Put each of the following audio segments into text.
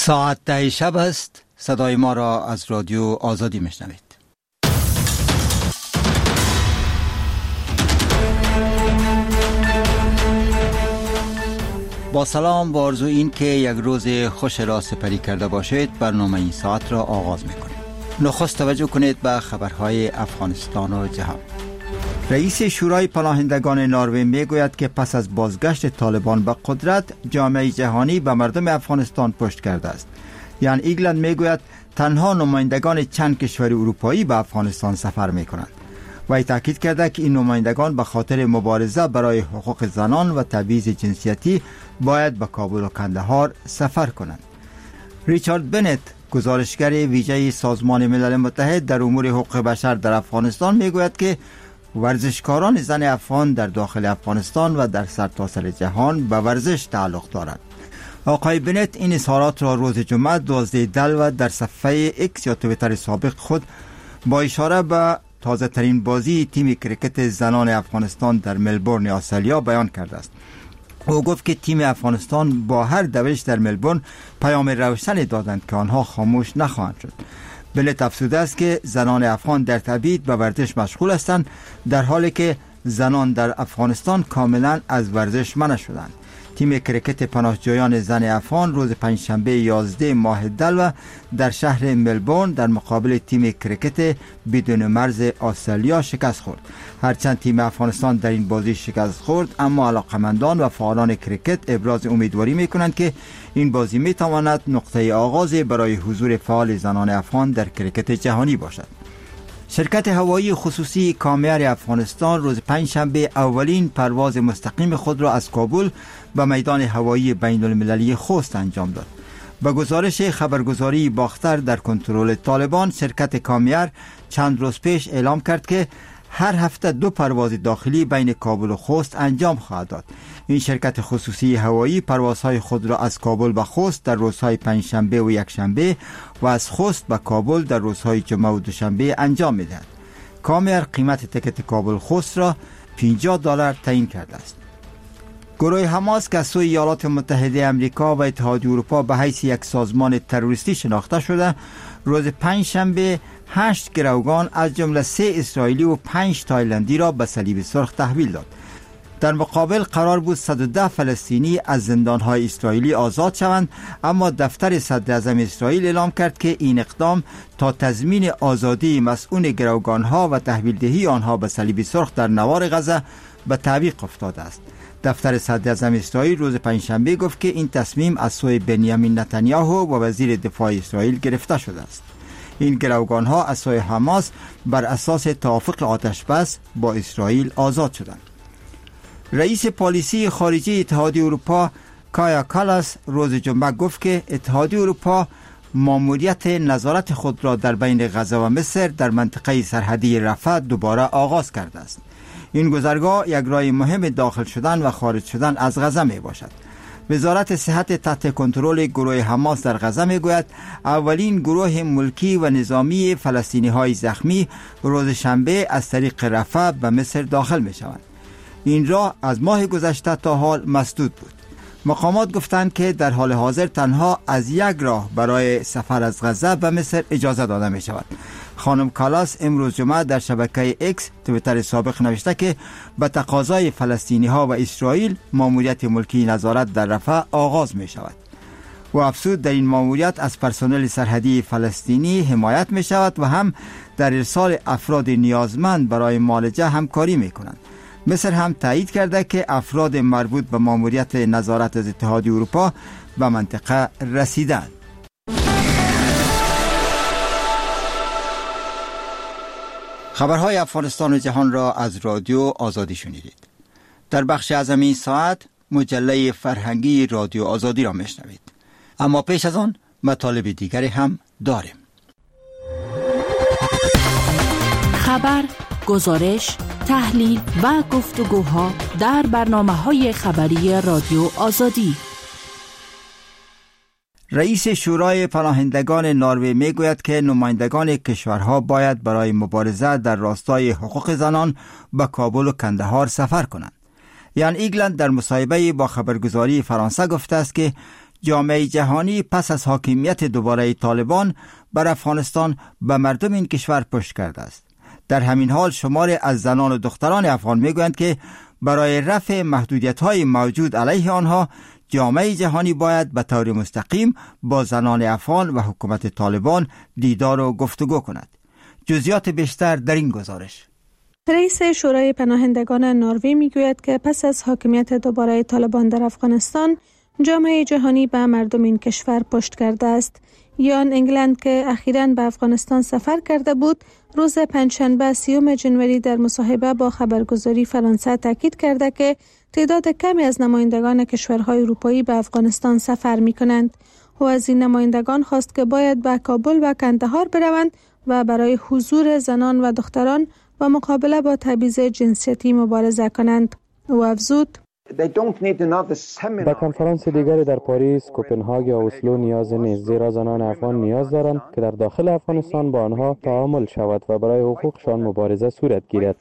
ساعت 10 شب است. صدای ما را از رادیو آزادی میشنوید. با سلام و آرزو این که یک روز خوش را سپری کرده باشید، برنامه این ساعت را آغاز میکنیم. نخست توجه کنید به خبرهای افغانستان و جهان. رئیس شورای پناهندگان نروژ میگوید که پس از بازگشت طالبان به قدرت، جامعه جهانی به مردم افغانستان پشت کرده است. یان ایگلند میگوید تنها نمایندگان چند کشور اروپایی به افغانستان سفر میکنند. و تاکید کرده که این نمایندگان به خاطر مبارزه برای حقوق زنان و تبعیض جنسیتی باید به کابل و کندهار سفر کنند. ریچارد بنت، گزارشگر ویژه سازمان ملل متحد در امور حقوق بشر در افغانستان، میگوید که ورزشکاران زن افغان در داخل افغانستان و در سرتاسر جهان به ورزش تعلق دارند. آقای بنت این اظهارات را روز جمعه 12 دلو در صفحه اکس یا توییتر سابق خود با اشاره به تازه ترین بازی تیم کرکت زنان افغانستان در ملبورن استرالیا بیان کرده است. او گفت که تیم افغانستان با هر دوش در ملبورن پیام روشنی دادند که آنها خاموش نخواهند شد. بنت افزوده است که زنان افغان در تبعید به ورزش مشغول هستند، در حالی که زنان در افغانستان کاملا از ورزش منع شدند. تیم کرکت پناهجویان زن افغان روز پنجشنبه 11 ماه دلو در شهر ملبورن در مقابل تیم کرکت بدون مرز استرالیا شکست خورد. هرچند تیم افغانستان در این بازی شکست خورد، اما علاقمندان و فعالان کرکت ابراز امیدواری می‌کنند که این بازی می‌تواند نقطه آغاز برای حضور فعال زنان افغان در کرکت جهانی باشد. شرکت هوایی خصوصی کامیر افغانستان روز پنجشنبه اولین پرواز مستقیم خود را از کابل به میدان هوایی بین المللی خوست انجام داد. با گزارش خبرگزاری باختر در کنترل طالبان، شرکت کامیر چند روز پیش اعلام کرد که هر هفته 2 پرواز داخلی بین کابل و خوست انجام خواهد داد. این شرکت خصوصی هوایی پروازهای خود را از کابل به خوست در روزهای پنجشنبه و یکشنبه و از خوست به کابل در روزهای جمعه و دوشنبه انجام می‌دهد. کامیر قیمت تکت کابل خوست را $50 تعیین کرده است. گروه حماس که از سوی ایالات متحده آمریکا و اتحادیه اروپا به حیث یک سازمان تروریستی شناخته شده، روز پنجشنبه 8 گروگان از جمله 3 اسرائیلی و 5 تایلندی را به صلیب سرخ تحویل داد. در مقابل قرار بود 110 فلسطینی از زندان‌های اسرائیلی آزاد شوند، اما دفتر صدر اعظم اسرائیل اعلام کرد که این اقدام تا تضمین آزادی مسئول گروگان‌ها و تحویل دهی آنها به صلیب سرخ در نوار غزه به تعویق افتاده است. دفتر صدر اعظم اسرائیل روز پنجشنبه گفت که این تصمیم از سوی بنیامین نتانیاهو و وزیر دفاع اسرائیل گرفته شده است. این گروگان‌ها از سوی حماس بر اساس توافق آتش‌بس با اسرائیل آزاد شدند. رئیس پالیسی خارجی اتحادیه اروپا کایا کالاس روز جمعه گفت که اتحادیه اروپا ماموریت نظارت خود را در بین غزه و مصر در منطقه سرحدی رفح دوباره آغاز کرده است. این گذرگاه یک راه مهم داخل شدن و خارج شدن از غزه می باشد. وزارت صحت تحت کنترل گروه حماس در غزه می گوید اولین گروه ملکی و نظامی فلسطینی های زخمی روز شنبه از طریق رفح به مصر داخل می شوند. این راه از ماه گذشته تا حال مسدود بود. مقامات گفتند که در حال حاضر تنها از یک راه برای سفر از غزه به مصر اجازه داده می شود. خانم کالاس امروز جمعه در شبکه اکس توییتر سابق نوشته که به تقاضای فلسطینی ها و اسرائیل ماموریت ملکی نظارت در رفح آغاز می شود. و افزود در این ماموریت از پرسنل سرحدی فلسطینی حمایت می شود و هم در ارسال افراد نیازمند برای معالجه همکاری می کنند. مصر هم تایید کرده که افراد مربوط به ماموریت نظارت از اتحادیه اروپا به منطقه رسیدند. خبرهای افغانستان و جهان را از رادیو آزادی شنیدید. در بخش اعظم این ساعت مجله فرهنگی رادیو آزادی را میشنوید. اما پیش از آن مطالب دیگری هم داریم. خبر، گزارش، تحلیل و گفتگوها در برنامه‌های خبری رادیو آزادی. رئیس شورای پناهندگان نروژ میگوید که نمایندگان کشورها باید برای مبارزه در راستای حقوق زنان به کابل و کندهار سفر کنند. یان ایگلند در مصاحبه با خبرگزاری فرانسه گفته است که جامعه جهانی پس از حاکمیت دوباره طالبان بر افغانستان به مردم این کشور پشت کرده است. در همین حال شماری از زنان و دختران افغان میگویند که برای رفع محدودیت‌های موجود علیه آنها جامعه جهانی باید به طور مستقیم با زنان افغان و حکومت طالبان دیدار و گفتگو کند. جزئیات بیشتر در این گزارش. رئیس شورای پناهندگان نروژ میگوید که پس از حاکمیت دوباره طالبان در افغانستان جامعه جهانی به مردم این کشور پشت کرده است. یان انگلند که اخیراً به افغانستان سفر کرده بود، روز پنجشنبه 30 ژانویه در مصاحبه با خبرگزاری فرانسه تاکید کرده که تعداد کمی از نمایندگان کشورهای اروپایی به افغانستان سفر می‌کنند. او از این نمایندگان خواست که باید به کابل و کندهار بروند و برای حضور زنان و دختران و مقابله با تبعیض جنسیتی مبارزه کنند. او افزود: به کنفرانس دیگری در پاریس، کوپنهاگ یا اسلو نیاز نیست، زیرا زنان افغان نیاز دارند که در داخل افغانستان با آنها تعامل شود و برای حقوقشان مبارزه صورت گیرد.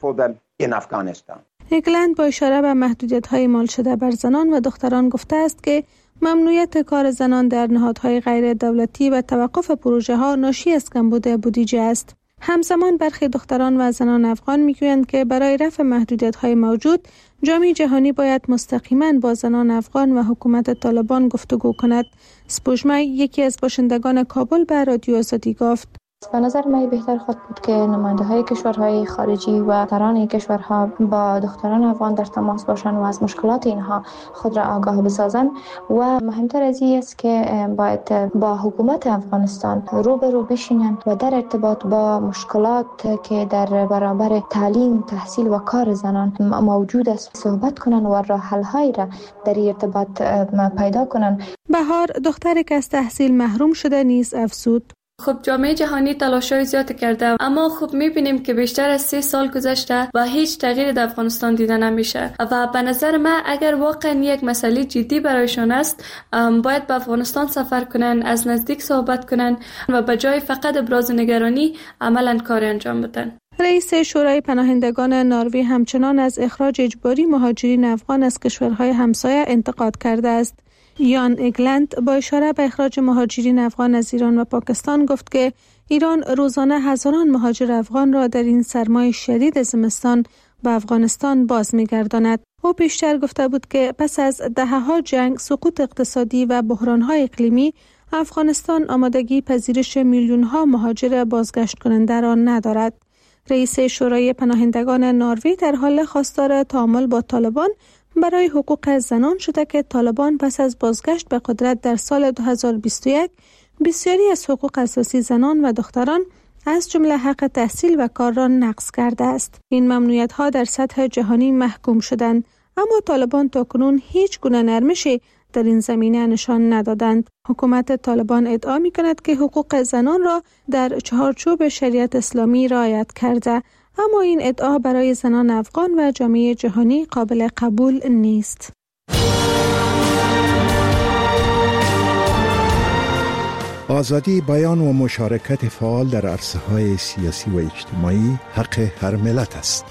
انگلند با اشاره به محدودیت‌های اعمال شده بر زنان و دختران گفته است که ممنوعیت کار زنان در نهادهای غیر دولتی و توقف پروژه‌ها ناشی از کمبود بودجه است. همزمان برخی دختران و زنان افغان میگویند که برای رفع محدودیت‌های موجود جامعه جهانی باید مستقیما با زنان افغان و حکومت طالبان گفتگو کند. سپوږمۍ یکی از باشندگان کابل به رادیو آزادی گفت: به نظر من بهتر خود بود که نماینده های کشورهای خارجی و دختران کشورها با دختران افغان در تماس باشند و از مشکلات اینها خود را آگاه بسازند و مهمتر از این است که باید با حکومت افغانستان روبرو بشینند و در ارتباط با مشکلات که در برابر تعلیم، تحصیل و کار زنان موجود است صحبت کنند و راه حل هایی را در ارتباط پیدا کنند. بهار دختری که از تحصیل محروم شده نیز افزود: خب جامعه جهانی تلاش‌های زیاد کرده، اما خب می‌بینیم که بیشتر از 3 سال گذشته و هیچ تغییری در افغانستان دیده نمیشه و به نظر من اگر واقعا یک مسئله جدی برایشان است باید به افغانستان سفر کنن، از نزدیک صحبت کنن و به جای فقط ابراز نگرانی عملاً کار انجام بدن. رئیس شورای پناهندگان نروژ همچنان از اخراج اجباری مهاجرین افغان از کشورهای همسایه انتقاد کرده است. یان انگلند با اشاره به اخراج مهاجرین افغان از ایران و پاکستان گفت که ایران روزانه هزاران مهاجر افغان را در این سرمای شدید زمستان به افغانستان باز می‌گرداند. او پیشتر گفته بود که پس از دهه‌ها جنگ، سقوط اقتصادی و بحران‌های اقلیمی، افغانستان آمادگی پذیرش میلیون‌ها مهاجر بازگشت کننده را ندارد. رئیس شورای پناهندگان نروژ در حال خواستار تعامل با طالبان برای حقوق زنان شده که طالبان پس از بازگشت به قدرت در سال 2021 بسیاری از حقوق اساسی زنان و دختران از جمله حق تحصیل و کار را نقض کرده است. این ممنوعیت‌ها در سطح جهانی محکوم شدند، اما طالبان تاکنون هیچ گونه نرمشی در این زمینه نشان ندادند. حکومت طالبان ادعا می‌کند که حقوق زنان را در چهارچوب شریعت اسلامی رعایت کرده، اما این ادعا برای زنان افغان و جامعه جهانی قابل قبول نیست. آزادی بیان و مشارکت فعال در عرصه‌های سیاسی و اجتماعی حق هر ملت است.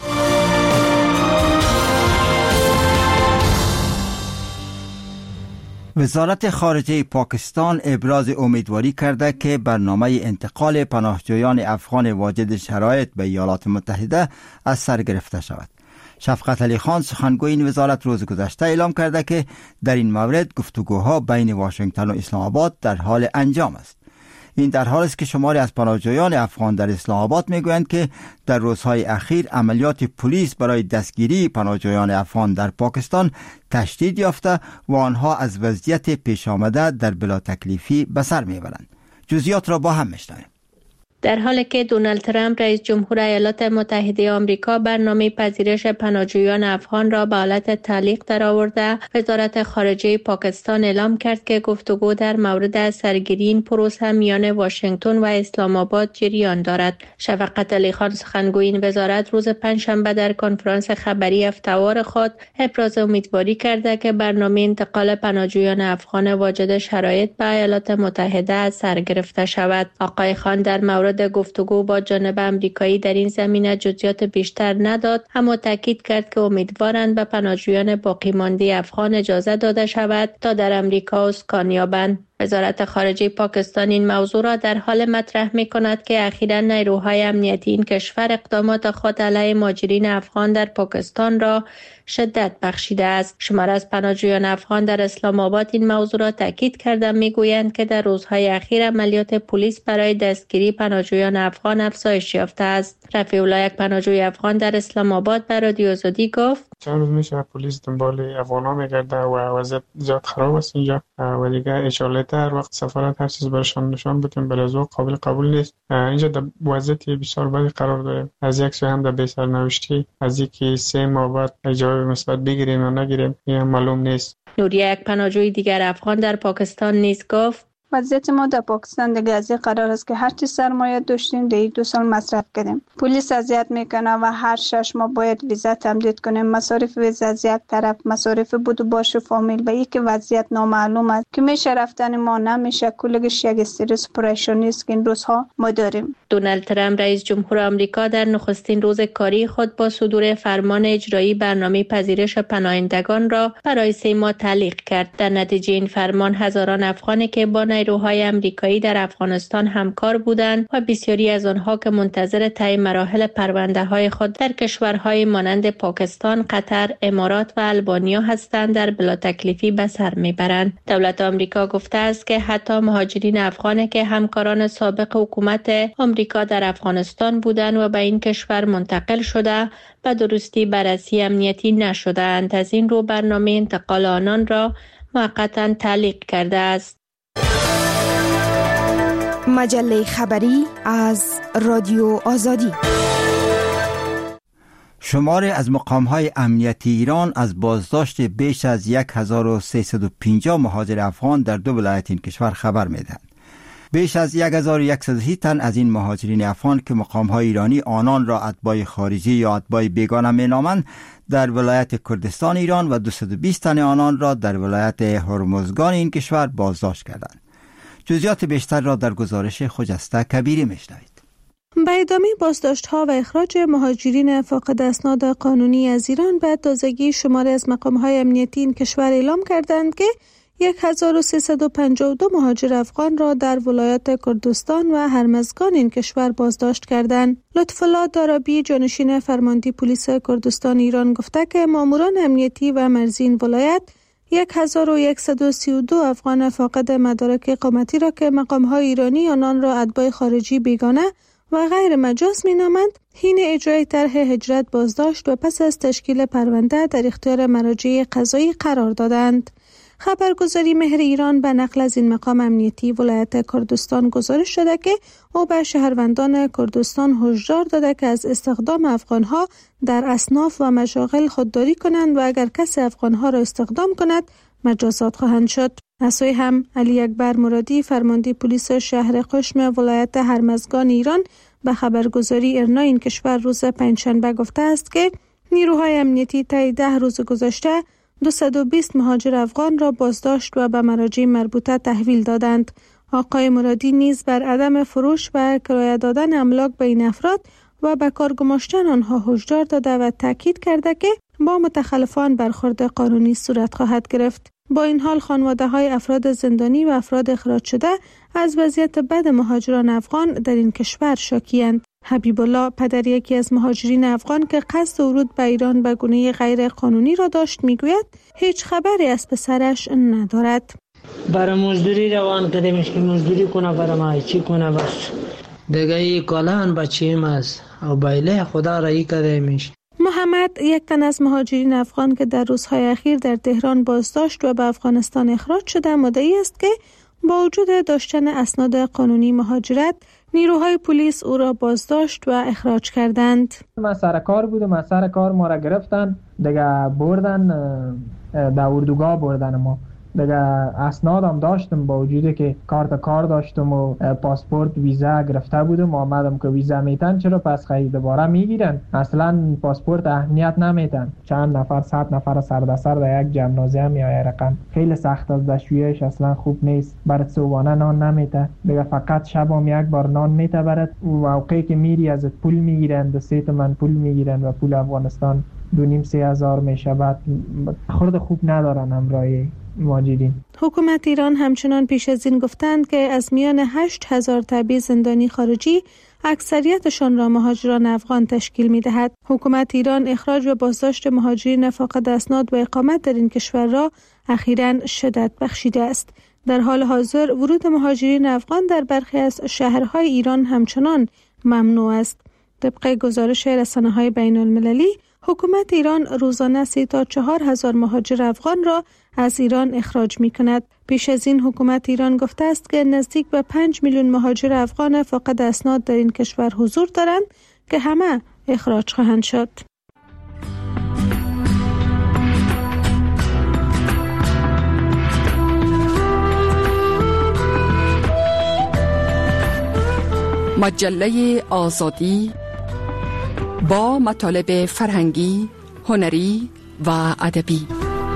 وزارت خارجه پاکستان ابراز امیدواری کرده که برنامه انتقال پناهجویان افغان واجد شرایط به ایالات متحده از سر گرفته شود. شفقت علی خان سخنگوی این وزارت روز گذشته اعلام کرده که در این مورد گفتگوها بین واشنگتن و اسلام آباد در حال انجام است. این در حالی است که شماری از پناهجویان افغان در اسلام آباد میگویند که در روزهای اخیر عملیات پلیس برای دستگیری پناهجویان افغان در پاکستان تشدید یافته و آنها از وضعیت پیش آمده در بلا تکلیفی به سر میبرند. جزئیات را با هم میشنویم. در حالی که دونالد ترامپ رئیس جمهور ایالات متحده آمریکا برنامه پذیرش پناهجویان افغان را به حالت تعلیق درآورده، وزارت خارجه پاکستان اعلام کرد که گفتگو در مورد سرگیری این پروسه میان واشنگتن و اسلام آباد جریان دارد. شفقت علی خان سخنگوی این وزارت روز پنجشنبه در کنفرانس خبری هفته‌وار خود ابراز امیدواری کرده که برنامه انتقال پناهجویان افغان واجد شرایط به ایالات متحده از سر گرفته شود. آقای خان در مورد مورد گفتگو با جانب امریکایی در این زمینه جزئیات بیشتر نداد، اما تاکید کرد که امیدوارند به پناهجویان باقی مانده افغان اجازه داده شود تا در امریکا اسکان یابند. وزارت خارجه پاکستان این موضوع را در حال مطرح می کند که اخیراً نیروهای امنیتی این کشور اقدامات خود علیه مهاجرین افغان در پاکستان را شدت بخشیده است. شمار از پناهجویان افغان در اسلام آباد این موضوع را تاکید کرده میگویند که در روزهای اخیر عملیات پلیس برای دستگیری پناهجویان افغان افزایش یافته است. رفیع الله، یک پناهجوی افغان در اسلام آباد، به رادیو آزادی گفت: چند روز میشه پلیس دنبال افغانا میگرده و وضعیت زیاد خراب است اینجا و دیگه اشاره هر وقت سفارت هر چیز برشان نشان بتیم برای قابل قبول نیست. اینجا در وضعیت بسیار بدی قرار داریم. از یک سوی هم در بی‌سرنوشتی، از اینکه 3 ماه بعد جواب مثبت بگیریم یا نگیریم این معلوم نیست. نوریه، یک پناهجوی دیگر افغان در پاکستان نیز گفت: وضعیت ما در پاکستان دیگه از این قرار است که هر چی سرمایه داشتیم در 2 سال مصرف کردیم. پلیس اذیت میکنه و هر 6 ماه باید ویزا تمدید کنیم. مصارف ویزا از یک طرف، مصارف بود و باش فامیل و یک وضعیت نامعلوم است که میشه رفتن ما نمیشه. کلگش یک استرس پریشانی است که این روزها ما داریم. دونالد ترامپ رئیس جمهور آمریکا در نخستین روز کاری خود با صدور فرمان اجرایی برنامه پذیرش پناهندگان را برای 3 ماه تعلیق کرد. در نتیجه این فرمان هزاران افغانی که با نیروهای آمریکایی در افغانستان همکار بودند و بسیاری از آنها که منتظر طی مراحل پرونده‌های خود در کشورهای مانند پاکستان، قطر، امارات و البانیا هستند در بلا تکلیفی به سر میبرند. دولت آمریکا گفته است که حتی مهاجرین افغانی که همکاران سابق حکومت آمریکا در افغانستان بودند و به این کشور منتقل شده به درستی بررسی امنیتی نشده‌اند. از این رو برنامه انتقال آنان را موقتا تعلیق کرده است. مجله خبری از رادیو آزادی. شماری از مقام‌های امنیتی ایران از بازداشت بیش از 1350 مهاجر افغان در 2 ولایت این کشور خبر می‌دهند. بیش از 1130 تن از این مهاجرین افغان که مقام‌های ایرانی آنان را اتباع خارجی یا اتباع بیگانه می‌نامند در ولایت کردستان ایران و 220 تن آنان را در ولایت هرمزگان این کشور بازداشت کردند. جزئیات بیشتر را در گزارش خجسته کبیری میشنوید. به ادامه بازداشت‌ها و اخراج مهاجرین فاقد اسناد قانونی از ایران به تازگی شماری از مقام‌های امنیتی این کشور اعلام کردند که 1352 مهاجر افغان را در ولایات کردستان و هرمزگان این کشور بازداشت کردند. لطف‌الله دارابی، جانشین فرماندهی پلیس کردستان ایران، گفته که ماموران امنیتی و مرزی این ولایت 1132 افغان فاقد مدارک اقامتی را که مقام‌های ایرانی آنان را اتباع خارجی بیگانه و غیر مجاز می‌نامند، حین اجرای طرح هجرت بازداشت و پس از تشکیل پرونده در اختیار مراجع قضایی قرار دادند. خبرگزاری مهر ایران به نقل از این مقام امنیتی ولایت کردستان گزارش داده که او به شهروندان کردستان هشدار داده که از استخدام افغانها در اصناف و مشاغل خودداری کنند و اگر کسی افغانها را استخدام کند مجازات خواهند شد. از سوی هم علی اکبر مرادی، فرمانده پلیس شهر قشم ولایت هرمزگان ایران، به خبرگزاری ارنا این کشور روز پنجشنبه گفته است که نیروهای امنیتی طی 10 روز گذشته 220 مهاجر افغان را بازداشت و به مراجع مربوطه تحویل دادند. آقای مرادی نیز بر عدم فروش و کرایه دادن املاک به این افراد و به کار گماشتن آنها هشدار داده و تاکید کرده که با متخلفان برخورد قانونی صورت خواهد گرفت. با این حال خانواده‌های افراد زندانی و افراد اخراج شده از وضعیت بد مهاجران افغان در این کشور شاکی‌اند. حبیب الله، پدر یکی از مهاجرین افغان که قصد ورود به ایران به گونه غیر قانونی را داشت، میگوید هیچ خبری از پسرش ندارد. برای مزدوری روان کردیمش که مزدوری کنه، برای ما چی کنه، بس دیگه ای کالان بچیم است و بایله خدا رایی کردیمش. محمد، یک تن از مهاجرین افغان که در روزهای اخیر در تهران بازداشت و به افغانستان اخراج شده، مدعی است که با وجود داشتن اسناد قانونی مهاجرت، نیروهای پلیس او را بازداشت و اخراج کردند. ما سر کار بودم، سر کار ما را گرفتن، دیگه بردن در اردوگاه بردن ما. دیگه اسنادم داشتم، با وجودی که کار داشتم و پاسپورت ویزا گرفته بودم. آمدم که ویزا میتن، چرا پس خیلی دوباره میگیرن؟ اصلا پاسپورت اهمیت نمیتن. چند نفر 100 نفر سردسر در یک جمنازه میای رقم خیلی سخت از دشویش اصلا خوب نیست. برات صبحانه نان نمیته، دیگه فقط شبم یک بار نان میته برات. موقعی که میری ازت پول میگیرن، 2-3 تومن پول میگیرن و پول افغانستان 2,500-3,000 میشه. بعد خورد خوب ندارن همراه مهاجرین. حکومت ایران همچنان پیش از این گفتند که از میان 8,000 تبعید زندانی خارجی اکثریتشان را مهاجران افغان تشکیل می‌دهد. حکومت ایران اخراج و بازداشت مهاجرین فاقد اسناد و اقامت در این کشور را اخیراً شدت بخشیده است. در حال حاضر ورود مهاجرین افغان در برخی از شهرهای ایران همچنان ممنوع است. طبق گزارش رسانه‌های بین‌المللی، حکومت ایران روزانه 3,000 تا 4,000 مهاجر افغان را از ایران اخراج می‌کند. پیش از این حکومت ایران گفته است که نزدیک به 5 میلیون مهاجر افغان فاقد اسناد در این کشور حضور دارند که همه اخراج خواهند شد. مجله آزادی با مطالب فرهنگی، هنری و ادبی.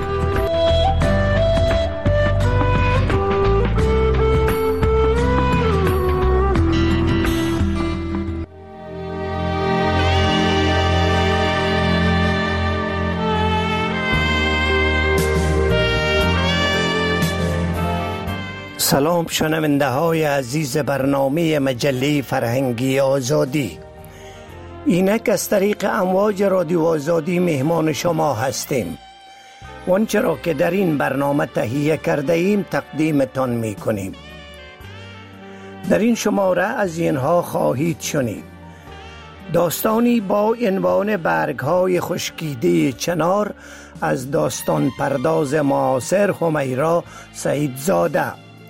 سلام شنونده های عزیز برنامه مجله فرهنگی آزادی. اینک از طریق امواج رادیو آزادی مهمان شما هستیم. آنچه را که در این برنامه تهیه کرده ایم تقدیمتان می کنیم. در این شماره از اینها خواهید شنید: داستانی با عنوان برگ‌های خشکیده چنار از داستان پرداز معاصر همیرا سعیدزاده.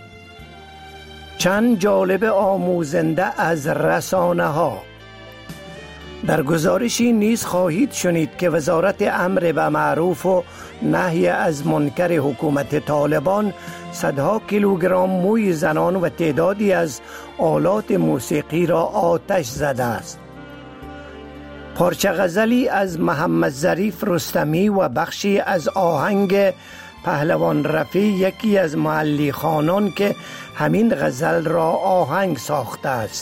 چند جالب آموزنده از رسانه ها. در گزارشی نیز خواهید شنید که وزارت امر به معروف و نهی از منکر حکومت طالبان صدها کیلوگرم موی زنان و تعدادی از آلات موسیقی را آتش زده است. پارچه غزلی از محمد ظریف رستمی و بخشی از آهنگ پهلوان رفیع یکی از مؤلفان که همین غزل را آهنگ ساخته است.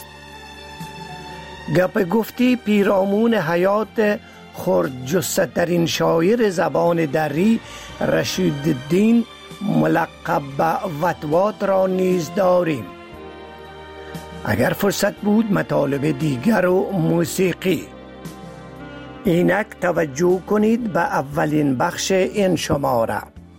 گپ گفتی پیرامون حیات خردجثه‌ترین شاعر زبان دری رشیدالدین ملقب به وطوات را نیز داریم. اگر فرصت بود مطالب دیگر و موسیقی. اینک توجه کنید به اولین بخش این شماره.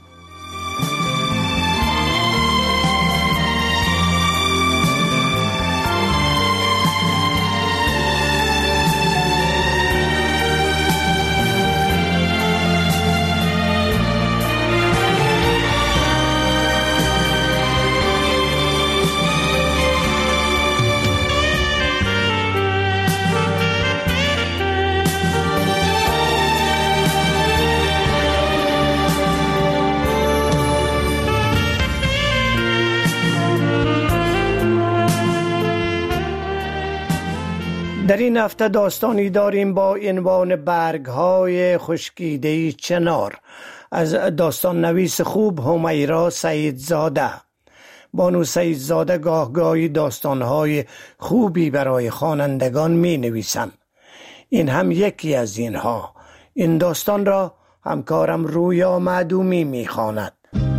در این هفته داستانی داریم با عنوان برگ‌های خشکیده چنار از داستان نویس خوب همیرا سعیدزاده. بانو سعیدزاده گاهگاهی داستان‌های خوبی برای خوانندگان می‌نویسند. این هم یکی از اینها. این داستان را همکارم رویا معدومی می‌خواند.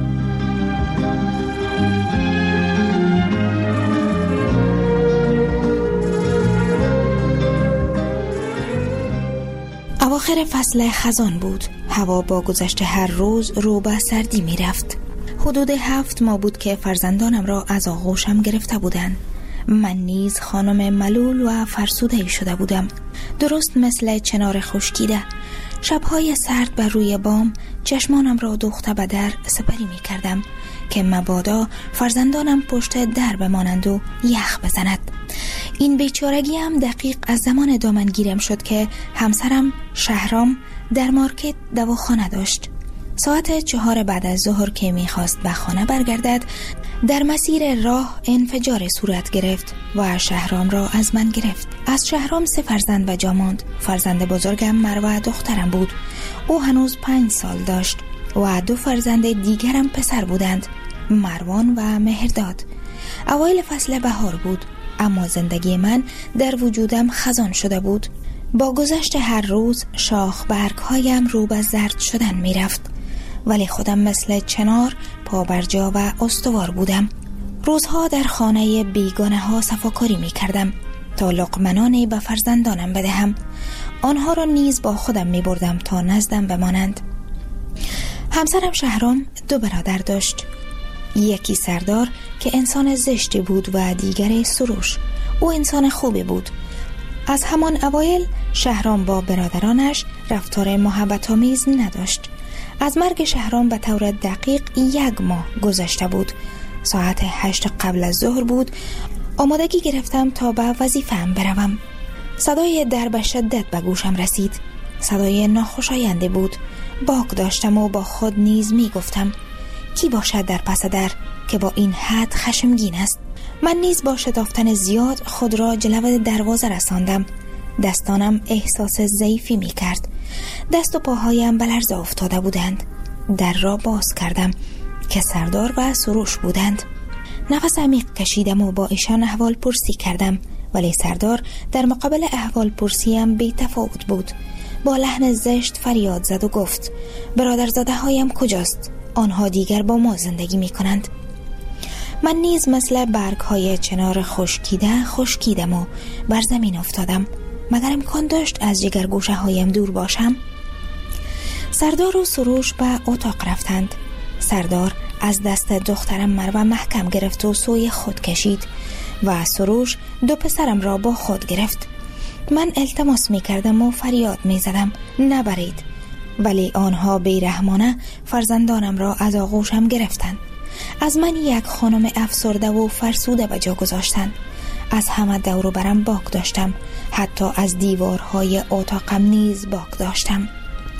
اواخر فصل خزان بود. هوا با گذشت هر روز رو به سردی می رفت. حدود 7 ماه بود که فرزندانم را از آغوشم گرفته بودند. من نیز خانم ملول و فرسوده شده بودم، درست مثل چنار خشکیده. شبهای سرد بر روی بام چشمانم را دوخته به در سپری می کردم که مبادا فرزندانم پشت در بمانند و یخ بزند. این بیچارگی هم دقیق از زمان دامنگیرم شد که همسرم شهرام در مارکت دواخانه داشت. ساعت 4 بعد از ظهر که میخواست به خانه برگردد، در مسیر راه انفجار صورت گرفت و شهرام را از من گرفت. از شهرام 3 فرزند به جا ماند. فرزند بزرگم مروه دخترم بود. او هنوز 5 سال داشت و 2 فرزند دیگرم پسر بودند، مروان و مهرداد. اوایل فصل بهار بود، اما زندگی من در وجودم خزان شده بود. با گذشت هر روز شاخ برگ‌هایم رو به زرد شدن می‌رفت، ولی خودم مثل چنار پابرجا و استوار بودم. روزها در خانه بیگانه ها صفاکاری می‌کردم تا لقمنانی به فرزندانم بدهم. آنها را نیز با خودم می‌بردم تا نزدم بمانند. همسرم شهرام 2 برادر داشت. یکی سردار که انسان زشتی بود و دیگری سروش. او انسان خوبی بود. از همان اوایل شهرام با برادرانش رفتار محبت‌آمیز نداشت. از مرگ شهرام به طور دقیق 1 ماه گذشته بود. ساعت 8 قبل از ظهر بود. آمادگی گرفتم تا به وظیفه‌ام بروم. صدای در به شدت به گوشم رسید. صدای ناخوشایندی بود. باک داشتم و با خود نیز می گفتم کی باشد در پس در که با این حد خشمگین است. من نیز با شتافتن زیاد خود را جلو دروازه رساندم. دستانم احساس ضعیفی می کرد. دست و پاهایم به لرزه افتاده بودند. در را باز کردم که سردار و سروش بودند. نفس عمیق کشیدم و با ایشان احوال پرسی کردم، ولی سردار در مقابل احوال پرسیم بی تفاوت بود. با لحن زشت فریاد زد و گفت برادرزاده هایم کجاست؟ آنها دیگر با ما زندگی می کنند. من نیز مثل برگ های چنار خشکیدم و بر زمین افتادم. مگر امکان داشت از جگر گوشه هایم دور باشم؟ سردار و سروش به اتاق رفتند. سردار از دست دخترم مروه محکم گرفت و سوی خود کشید و سروش 2 پسرم را با خود گرفت. من التماس می کردم و فریاد می زدم نبرید، ولی آنها بیرحمانه فرزندانم را از آغوشم گرفتند. از من یک خانم افسرده و فرسوده به جا گذاشتند. از همه دور و برم باک داشتم. حتی از دیوارهای اتاقم نیز باک داشتم.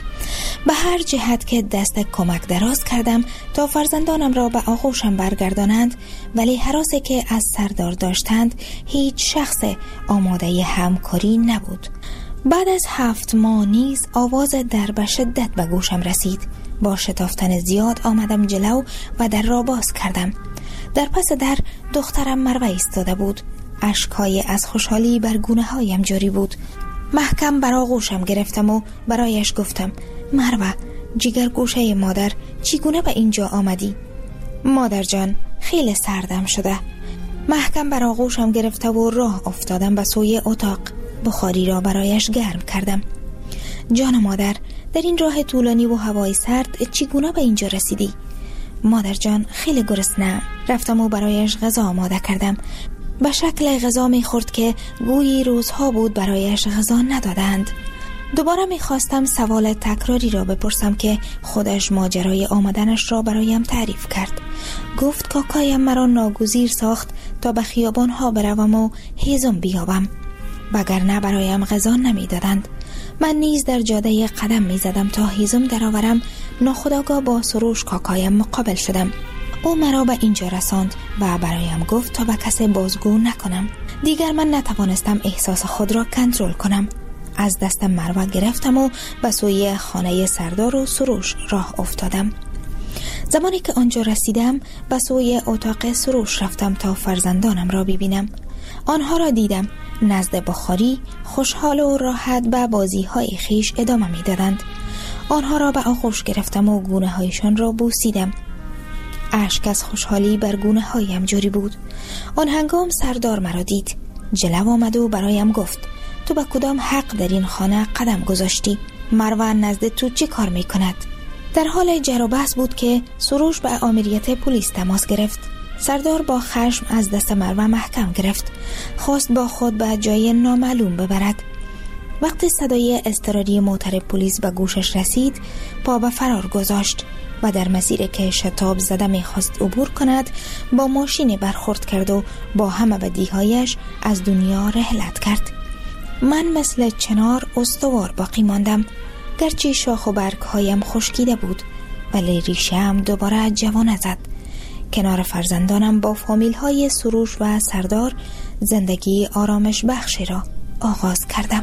به هر جهت که دست کمک دراز کردم تا فرزندانم را به آغوشم برگردانند، ولی هراسی که از سردار داشتند هیچ شخص آماده همکاری نبود. بعد از 7 ماه نیز آواز در به شدت به گوشم رسید. با شتافتن زیاد آمدم جلو و در را باز کردم. در پس در دخترم مروه ایستاده بود. اشک‌های از خوشحالی بر گونه‌هایم جاری بود. محکم بر آغوشم گرفتم و برایش گفتم مروه جگر گوشه مادر، چگونه به اینجا آمدی؟ مادر جان خیلی سردم شده. محکم بر آغوشم گرفته و راه افتادم به سوی اتاق. بخاری را برایش گرم کردم. جان مادر، در این راه طولانی و هوای سرد چگونه به اینجا رسیدی؟ مادر جان خیلی گرسنه‌ام. رفتم و برایش غذا آماده کردم. به شکل غذا می خورد که گویی روزها بود برایش غذا ندادند. دوباره می خواستم سوال تکراری را بپرسم که خودش ماجرای آمدنش را برایم تعریف کرد. گفت کاکایم مرا ناگزیر ساخت تا به خیابانها بروم و هیزم بیابم، وگرنه برایم غذا نمی دادند. من نیز در جاده قدم می زدم تا هیزم درآورم. ناخودآگاه با سروش کاکایم مقابل شدم. او مرا به اینجا رساند و برایم گفت تا به کسی بازگو نکنم. دیگر من نتوانستم احساس خود را کنترل کنم. از دست مروه گرفتم و به سوی خانه سردار و سروش راه افتادم. زمانی که آنجا رسیدم به سوی اتاق سروش رفتم تا فرزندانم را ببینم. آنها را دیدم نزد بخاری خوشحال و راحت به بازی‌های خیش ادامه می‌دادند. آنها را به آغوش گرفتم و گونه‌هایشان را بوسیدم. اشک از خوشحالی بر گونه‌هایم جاری بود. آن هنگام سردار مرا دید. جلو آمد و برایم گفت تو به کدام حق در این خانه قدم گذاشتی؟ مروه نزد تو چه کار می‌کند؟ در حال جر و بحث بود که سروش به آمریت پلیس تماس گرفت. سردار با خشم از دست مروه محکم گرفت. خواست با خود به جای نامعلوم ببرد. وقتی صدای اضطراری موتر پلیس به گوشش رسید، پا به فرار گذاشت و در مسیری که شتاب زده می‌خواست عبور کند با ماشین برخورد کرد و با همه بدیهایش از دنیا رحلت کرد. من مثل چنار استوار باقی ماندم. گرچه شاخ و برگ هایم خشکیده بود، ولی ریشه هم دوباره جوانه زد. کنار فرزندانم با فامیل های سروش و سردار زندگی آرامش بخشی را آغاز کردم.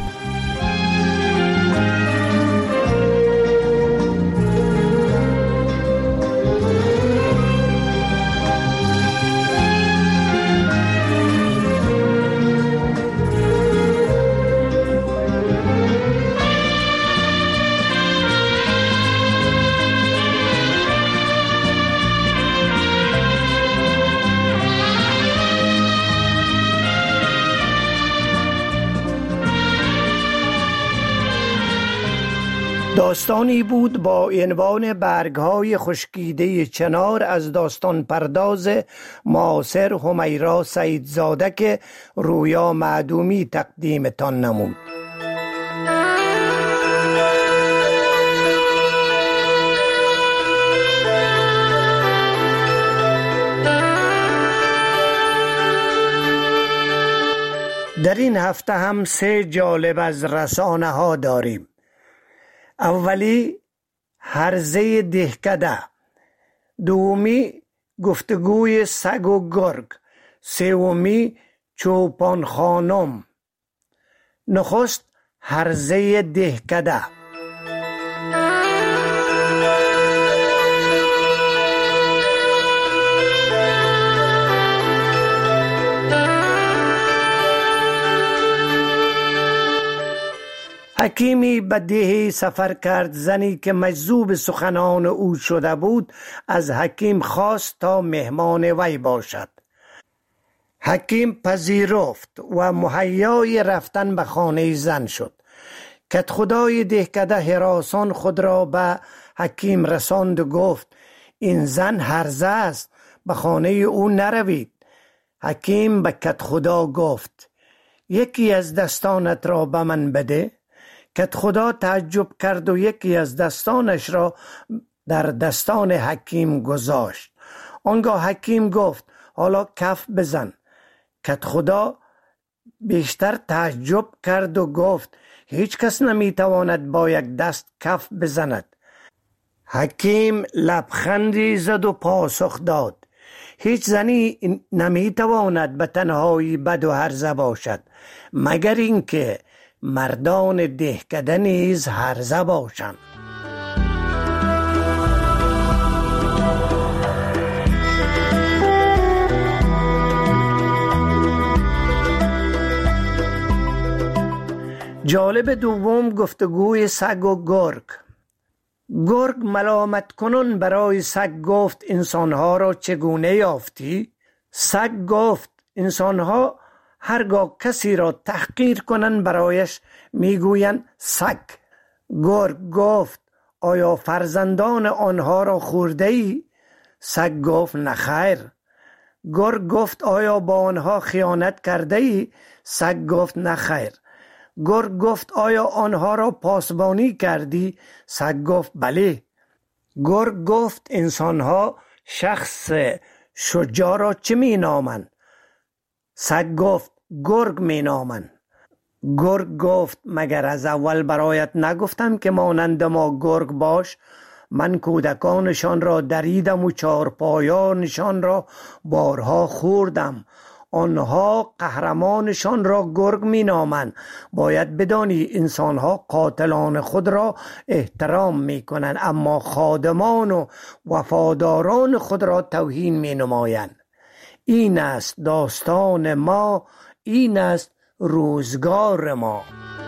داستانی بود با عنوان برگ‌های خشکیده چنار از داستان پرداز معاصر همیرا سیدزاده که رویا معدومی تقدیمتان نمود. در این هفته هم 3 جالب از رسانه ها داریم. اولی هرزه دهکده، دومی گفتگوی سگ و گرگ، سومی چوپان خانم. نخست هرزه دهکده. حکیمی به دهی سفر کرد. زنی که مجذوب سخنان او شده بود از حکیم خواست تا مهمان وی باشد. حکیم پذیرفت و مهیای رفتن به خانه زن شد. کدخدای دهکده هراسان خود را به حکیم رساند و گفت این زن هرزه است، به خانه او نروید. حکیم به کدخدا گفت یکی از دستانت را به من بده. کدخدا تعجب کرد و یکی از دستانش را در دستان حکیم گذاشت. آنگاه حکیم گفت حالا کف بزن. کدخدا بیشتر تعجب کرد و گفت هیچ کس نمیتواند با یک دست کف بزند. حکیم لبخندی زد و پاسخ داد هیچ زنی نمیتواند به تنهایی بد و هرزه باشد مگر اینکه مردان دهکده نیز هرزه باشند. جالب دوم گفتگوی سگ و گرگ. گرگ ملامت کنون برای سگ گفت انسانها را چگونه یافتی؟ سگ گفت انسانها هرگاه کسی را تحقیر کنن برایش میگویند سگ. گرگ گفت آیا فرزندان آنها را خورده ای؟ سگ گفت نخیر. گرگ گفت آیا با آنها خیانت کرده ای؟ سگ گفت نخیر. گرگ گفت آیا آنها را پاسبانی کردی؟ سگ گفت بله. گرگ گفت انسانها شخص شجاع را چه می نامند؟ سگ گفت گرگ می نامند. گرگ گفت مگر از اول برایت نگفتم که مانند ما گرگ باش؟ من کودکانشان را دریدم و چارپایانشان را بارها خوردم. آنها قهرمانشان را گرگ می نامند. باید بدانی انسانها قاتلان خود را احترام می کنند اما خادمان و وفاداران خود را توهین می نمایند. این است داستان ما، این است روزگار ما.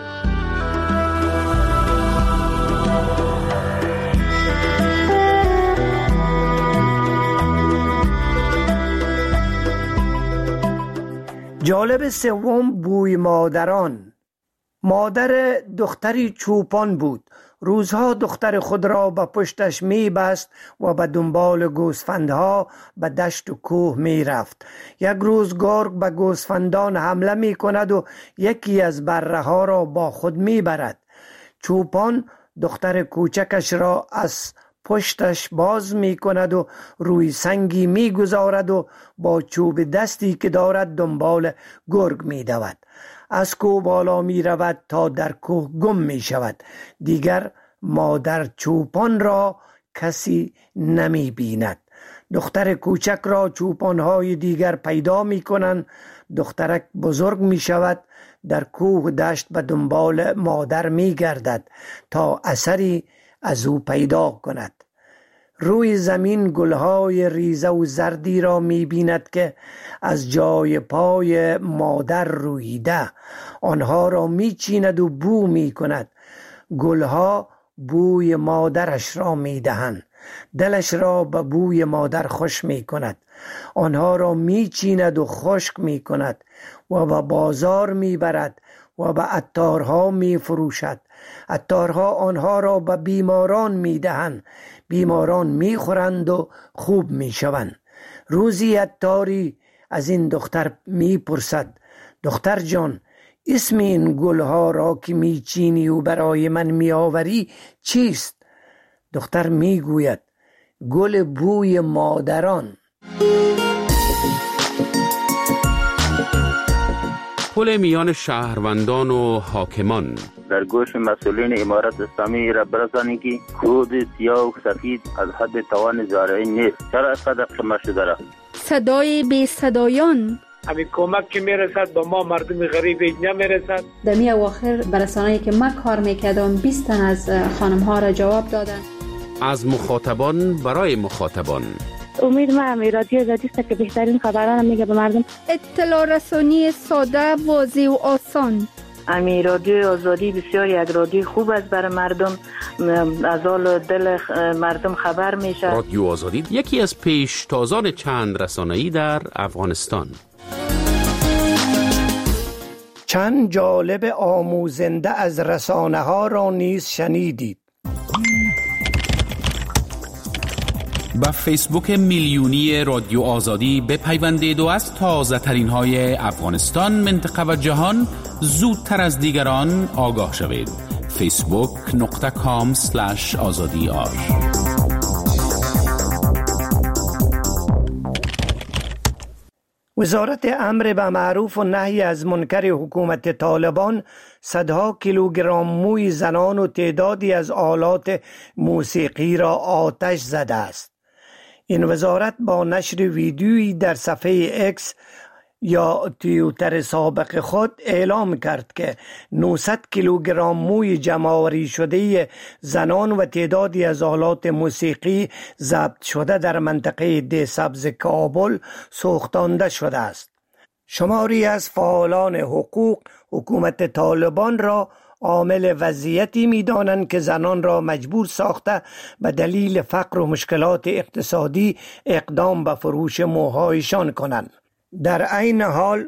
جالب سوم بوی مادران. مادر دختری چوپان بود. روزها دختر خود را به پشتش می بست و به دنبال گوسفندها به دشت و کوه می رفت. یک روز گرگ به گوسفندان حمله می کند و یکی از بره ها را با خود می برد. چوپان دختر کوچکش را از پشتش باز می کند و روی سنگی می گذارد و با چوب دستی که دارد دنبال گرگ می دود. از کوه بالا می رود تا در کوه گم می شود. دیگر مادر چوپان را کسی نمی بیند. دختر کوچک را چوپانهای دیگر پیدا می کنند. دخترک بزرگ می شود، در کوه دشت به دنبال مادر می گردد تا اثری از او پیدا کند. روی زمین گلهای ریزه و زردی را می بیند که از جای پای مادر رویده. آنها را می چیند و بو می کند. گلها بوی مادرش را می دهند. دلش را به بوی مادر خوش می کند. آنها را می چیند و خشک می کند و به بازار می برد و به عطارها می فروشد. عطارها آنها را به بیماران می دهند. بیماران می خورند و خوب می شوند. روزی عطاری از این دختر می پرسد: دختر جان، اسم این گلها را که می چینی و برای من می آوری چیست؟ دختر می گوید: گل بوی مادران. پل میان شهروندان و حاکمان. در گوش مسئولین امارت اسلامی را برسانی که کود سیاه و سفید از حد توان زارعی نیست. چرا اینقدر قمه شده را؟ صدای بی صدایان. همین کمک که میرسد به ما مردم غریب نمیرسد. در می اواخر برسانه‌ای که من کار میکردم 20 تن از خانم ها را جواب دادن. از مخاطبان برای مخاطبان. امید ما رادیو آزادی است که بهترین خبران میگه به مردم. اطلاع رسانی ساده، واضح و آسان. امی رادیو آزادی بسیار یک رادیو خوب است برای مردم. از حال دل مردم خبر میشه. رادیو آزادی یکی از پیشتازان چند رسانه‌ای در افغانستان. چند جالب آموزنده از رسانه ها را نیز شنیدید. با فیسبوک میلیونی رادیو آزادی بپیوندید و از تازه ترین های افغانستان، منطقه و جهان زودتر از دیگران آگاه شوید. facebook.com/azadi. وزارت امر به معروف و نهی از منکر حکومت طالبان صدها کیلوگرم موی زنان و تعدادی از آلات موسیقی را آتش زده است. این وزارت با نشر ویدیویی در صفحه اکس یا توییتر سابق خود اعلام کرد که 900 کیلوگرم موی جمع‌آوری شده زنان و تعدادی از آلات موسیقی ضبط شده در منطقه ده سبز کابل سوختانده شده است. شماری از فعالان حقوق حکومت طالبان را عامل وضعیتی می‌دانند که زنان را مجبور ساخته به دلیل فقر و مشکلات اقتصادی اقدام به فروش موهایشان کنند. در عین حال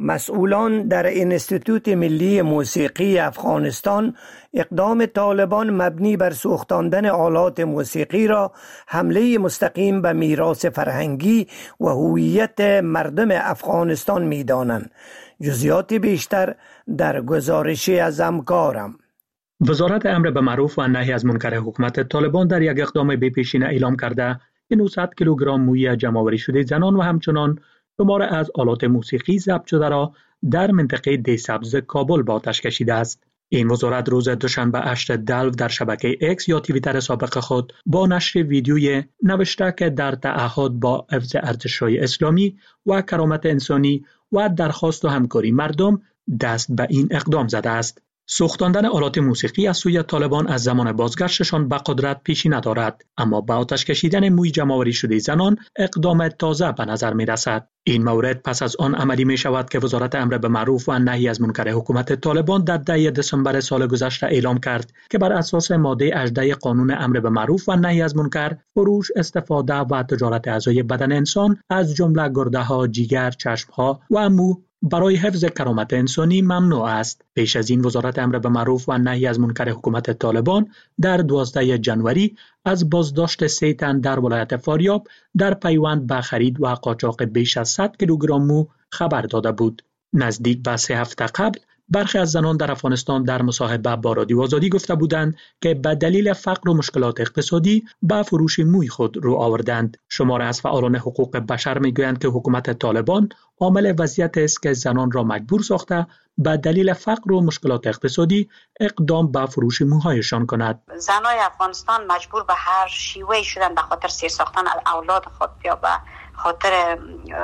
مسئولان در انستیتوت ملی موسیقی افغانستان اقدام طالبان مبنی بر سوختاندن آلات موسیقی را حمله مستقیم به میراث فرهنگی و هویت مردم افغانستان می‌دانند. جزئیات بیشتر در گزارشی از همکارم. وزارت امر به معروف و نهی از منکر حکومت طالبان در یک اقدام بی‌پیشینه اعلام کرده که 900 کیلوگرم موی جمع‌آوری شده زنان و همچنان شمار از آلات موسیقی ضبط شده را در منطقه ده سبز کابل به آتش کشیده است. این وزارت روز دوشنبه 8 دلو در شبکه اکس یا توییتر سابق خود با نشر ویدیوی نوشته که در تعهد با حفظ ارزش‌های اسلامی و کرامت انسانی و درخواست و همکاری مردم دست به این اقدام زده است. سوختاندن آلات موسیقی از سوی طالبان از زمان بازگشتشان به قدرت پیشی ندارد، اما با آتش کشیدن موی جمع‌آوری شده زنان اقدام تازه به نظر می رسد. این مورد پس از آن عملی می شود که وزارت امر به معروف و نهی از منکر حکومت طالبان در 10 دسامبر سال گذشته اعلام کرد که بر اساس ماده 18 قانون امر به معروف و نهی از منکر، فروش، استفاده و تجارت اعضای بدن انسان از جمله گرده‌ها، جگر، چشم‌ها و مو برای حفظ کرامت انسانی ممنوع است. پیش از این وزارت امر به معروف و نهی از منکر حکومت طالبان در 12 جنوری از بازداشت 3 تن در ولایت فاریاب در پیوند به خرید و قاچاق بیش از 100 کیلوگرم مو خبر داده بود. نزدیک به 3 هفته قبل برخی از زنان در افغانستان در مصاحبه با رادیو آزادی گفته بودند که به دلیل فقر و مشکلات اقتصادی به فروش موی خود رو آوردند. شمار از فعالان حقوق بشر میگویند که حکومت طالبان عامل وضعیت است که زنان را مجبور ساخته به دلیل فقر و مشکلات اقتصادی اقدام به فروش موهایشان کند. زنای افغانستان مجبور به هر شیوهی شدن به خاطر سیر ساختن اولاد خود یا به خاطر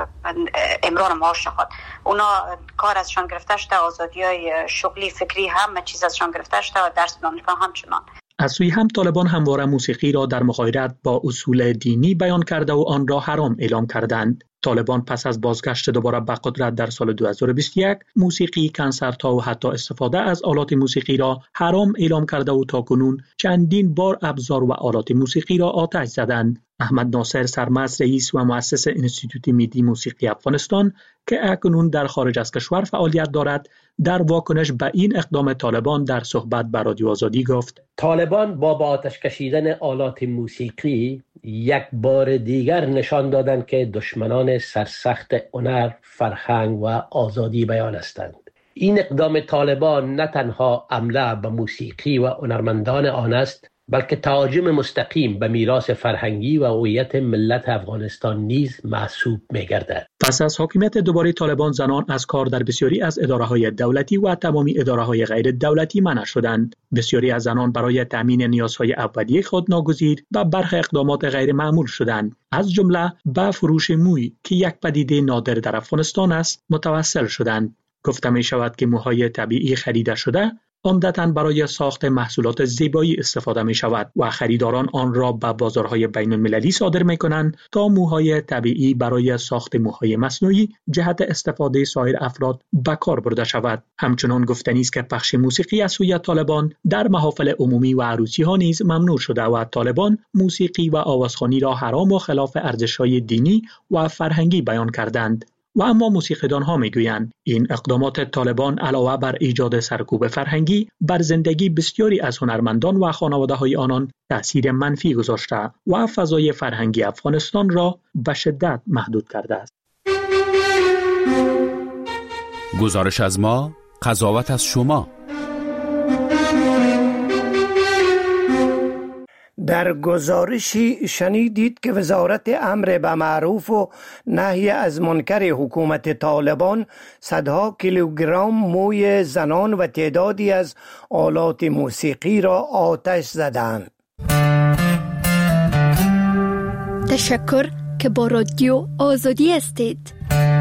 امرار معاش خود. اونا کار ازشان گرفته شده، آزادی‌های شغلی فکری همه چیز ازشان گرفته شده و درس دانشگاه همچنان. از سوی هم طالبان همواره موسیقی را در مغایرت با اصول دینی بیان کرده و آن را حرام اعلام کردند. طالبان پس از بازگشت دوباره به قدرت در سال 2021 موسیقی، کنسرت‌ها و حتی استفاده از آلات موسیقی را حرام اعلام کرده و تاکنون چندین بار ابزار و آلات موسیقی را آتش زدند. احمد ناصر سرمست رئیس و مؤسس انستیتوت ملی موسیقی افغانستان که اکنون در خارج از کشور فعالیت دارد، در واکنش به این اقدام طالبان در صحبت با رادیو آزادی گفت: طالبان با آتش کشیدن آلات موسیقی یک بار دیگر نشان دادند که دشمنان سرسخت هنر، فرهنگ و آزادی بیان هستند. این اقدام طالبان نه تنها حمله به موسیقی و هنرمندان آن است، بلکه تهاجم مستقیم به میراث فرهنگی و هویت ملت افغانستان نیز محسوب می‌گردد. پس از حاکمیت دوباره طالبان، زنان از کار در بسیاری از اداره‌های دولتی و تمامی اداره‌های غیر دولتی منع شدند. بسیاری از زنان برای تامین نیازهای اولیه خود ناگزیر و برخی اقدامات غیر معمول شدند، از جمله به فروش موی که یک پدیده نادر در افغانستان است متوسل شدند. گفته می شود که موهای طبیعی خریده شده عمدتاً برای ساخت محصولات زیبایی استفاده می شود و خریداران آن را به بازارهای بین المللی صادر می کنند تا موهای طبیعی برای ساخت موهای مصنوعی جهت استفاده سایر افراد به کار برده شود. همچنان گفتنی است که پخش موسیقی از سوی طالبان در محافل عمومی و عروسی ها نیز ممنوع شده و طالبان موسیقی و آوازخوانی را حرام و خلاف ارزش‌های دینی و فرهنگی بیان کردند. و اما موسیقیدان ها میگویند این اقدامات طالبان علاوه بر ایجاد سرکوب فرهنگی بر زندگی بسیاری از هنرمندان و خانواده های آنان تأثیر منفی گذاشته و فضای فرهنگی افغانستان را به شدت محدود کرده است. گزارش از ما، قضاوت از شما. در گزارشی شنیدید که وزارت امر به معروف و نهی از منکر حکومت طالبان صدها کیلوگرم موی زنان و تعدادی از آلات موسیقی را آتش زدند. تشکر که با رادیو آزادی هستید.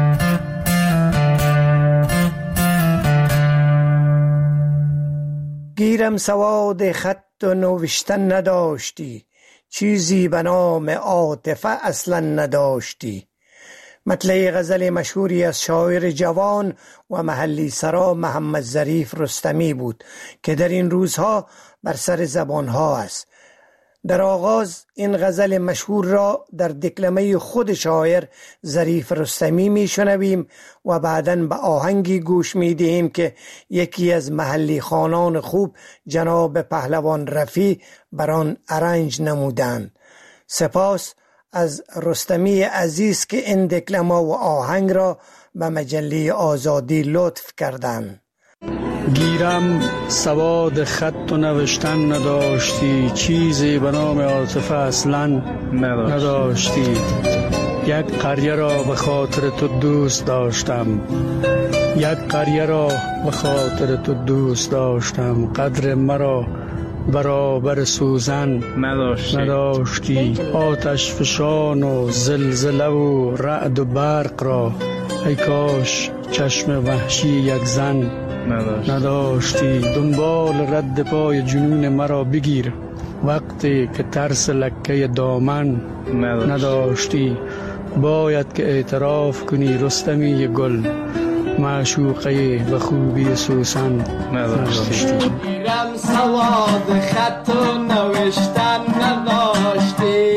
گیرم سواد خط و نوشتن نداشتی، چیزی به نام عاطفه اصلا نداشتی. مطلع غزل مشهوری از شاعر جوان و محلی سرا محمد ظریف رستمی بود که در این روزها بر سر زبانها است. در آغاز این غزل مشهور را در دکلمه خود شاعر ظریف رستمی میشنویم و بعداً به آهنگی گوش میدهیم که یکی از محلی خانان خوب جناب پهلوان رفیع بر آن ارنج نمودند. سپاس از رستمی عزیز که این دکلمه و آهنگ را به مجله آزادی لطف کردند. گیرم سواد خط و نوشتن نداشتی، چیزی به نام عاطفه اصلا نداشتی. یک قریه را به خاطر تو دوست داشتم، یک قریه را به خاطر تو دوست داشتم. قدر مرا برابر سوزن نداشتی. آتش فشان و زلزله و رعد و برق را ای کاش چشم وحشی یک زن نداشتی. دنبال رد پای جنون مرا بگیر وقتی که ترس لکه دامن نداشتی. باید که اعتراف کنی رستمی گل، معشوقه به خوبی سوسن نداشتی. گیرم سواد خط و نوشتن نداشتی،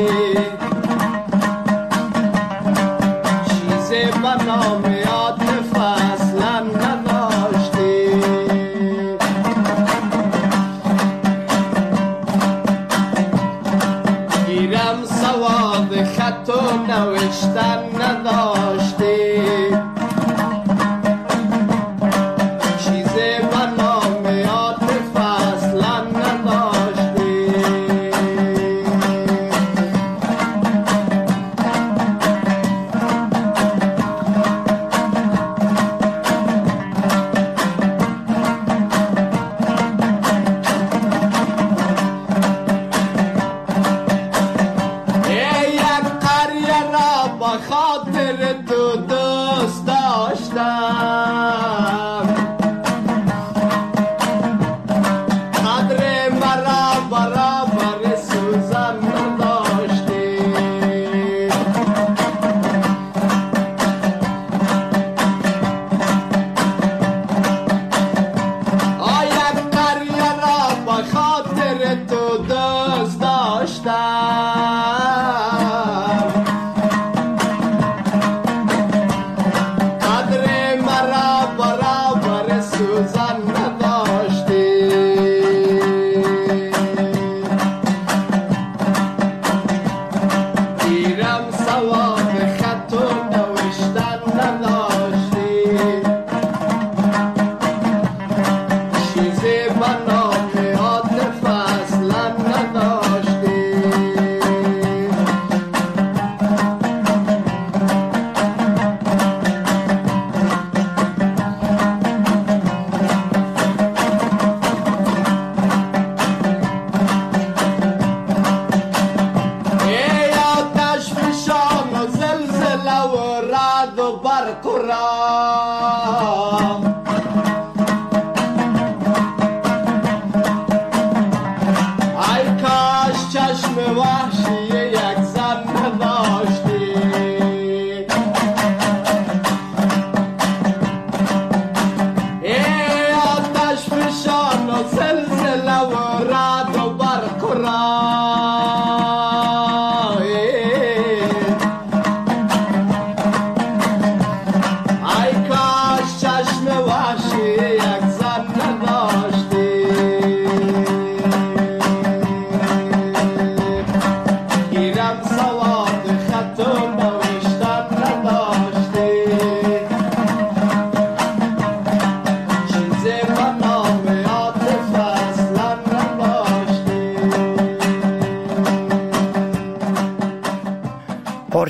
چیزی به نام عاطفه اصلا نداشتی. گیرم سواد خط و نوشتن نداشتی، چیزی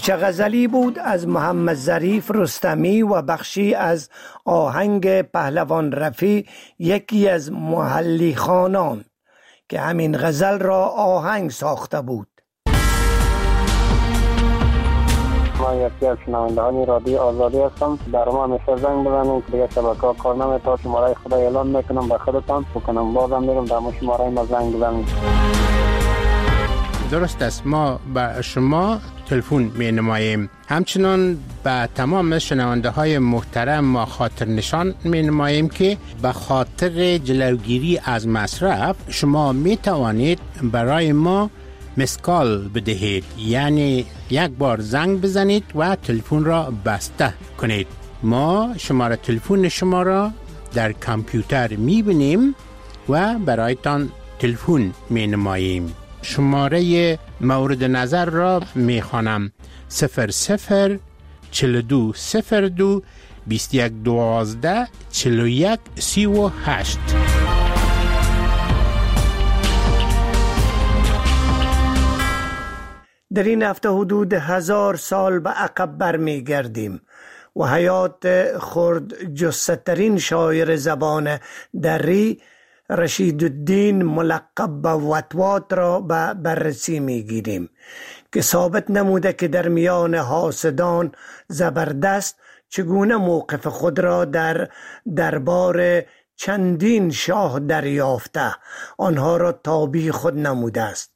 نیچه غزلی بود از محمد ظریف رستمی و بخشی از آهنگ پهلوان رفیع، یکی از محلی خانان که همین غزل را آهنگ ساخته بود. من یکی از شنوندگان رادیو آزادی هستم. در ما همیشه زنگ بزنید که دیگه شبکه‌ها کار نمی‌کنه. شماره خدا اعلان میکنم به خودتان بکنم، بازم میگم در شماره ما زنگ بزنید. درست است، ما به شما تلفن می نماییم. همچنان به تمام شنونده های محترم ما خاطر نشان می نماییم که به خاطر جلوگیری از مصرف شما می توانید برای ما مسکال بدهید، یعنی یک بار زنگ بزنید و تلفن را بسته کنید. ما شماره تلفن شما را در کامپیوتر می بینیم و برایتان تلفن می نماییم. شماره مورد نظر را می خوانم: 00 42 02 21 12 41 38. در این هفته حدود 1000 سال به عقب برمی گردیم و حیات خرد جثه‌ترین شاعر زبان دری رشیدالدین ملقب به وطواط را به بررسی می گیریم که ثابت نموده که در میان حاسدان زبردست چگونه موقف خود را در دربار چندین شاه دریافته آنها را تابع خود نموده است.